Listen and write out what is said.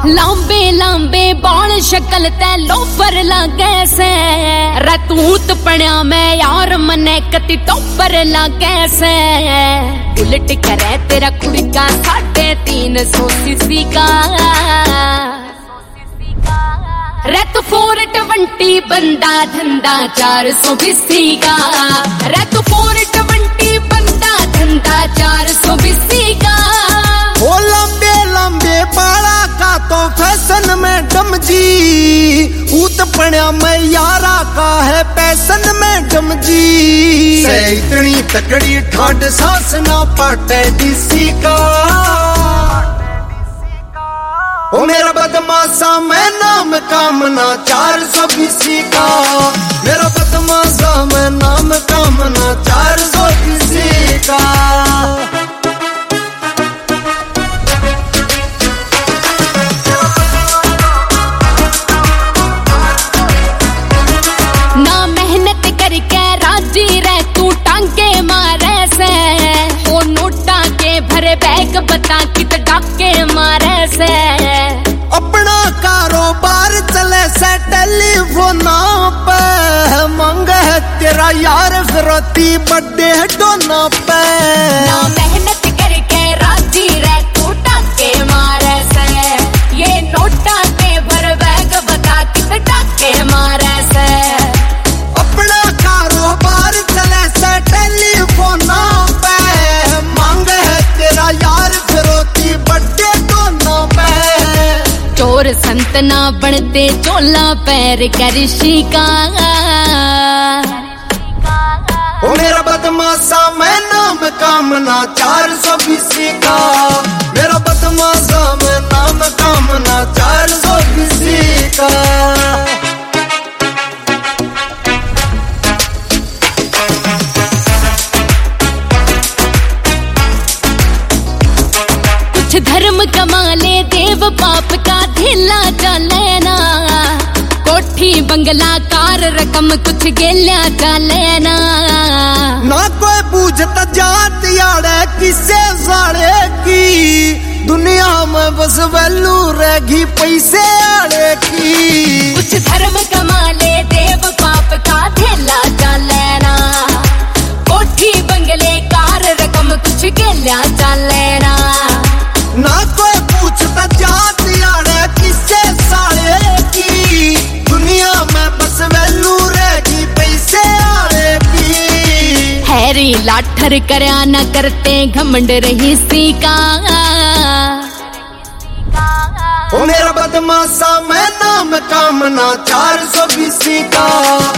लांबे लांबे बाल शक्ल ते लोफर लागे से रतूत पड़ा मैं यार मने कति टोपर लागे से उलट करे तेरा कुड़ी का 350 सीसी का रत 420 बंदा धंधा 420 का रत 420 बंदा धंधा 420 का। ओ लंबे लंबे बाला का तो फैशन में डमजी ऊत पड़ा मैं यारा का है पैसन में डमजी से इतनी तकड़ी ठाड सांस ना पाटे डीसी का। ओ मेरा बदमाशा मैं नाम कामना 420 का मेरा बदमाशा मैं नाम कामना 420 का। ना मेहनत करके राजी रह तू टांगे मारे से ओ नोटा के भरे बैग बता कित डाके मारे से अपना कारोबार चले से टेलीफोन पे मंग है तेरा यार फिरती बर्थडे डोना पे। ना मेहनत करके राजी रह तू टाके मारे से ये नोटा के भर बैग बता कित डाके मारे से अपना कारोबार चले से टेलीफोन पे मंग है तेरा यार फिरती बर्थडे डोना पे। चोर संत ना बनते चोला पैर करिशी का ओ मेरा बदमाशा मैं नाम कामना 420 का मेरा बदमाशा मैं नाम कामना 420 का। कुछ धर्म कमाले देव पाप का ढीला चले ना कोठी बंगला कार रकम कुछ गेल्या चले ना ना कोई पूछता जात यारे किसे साड़े की दुनिया में बस वैल्यू रहेगी पैसे आड़े की। कुछ धर्म कमाले देव पाप का ढीला चले ना कोठी बंगले कार रकम कुछ गेल्या चले ना ना कोई पूछता जात यारे किसे साड़े की दुनिया में बस वैल्यू रहेगी पैसे आड़े की। हैरी लाठर करया न करते घमंड रही सी का ओ मेरा बदमाशा मैं नाम कामना 420 का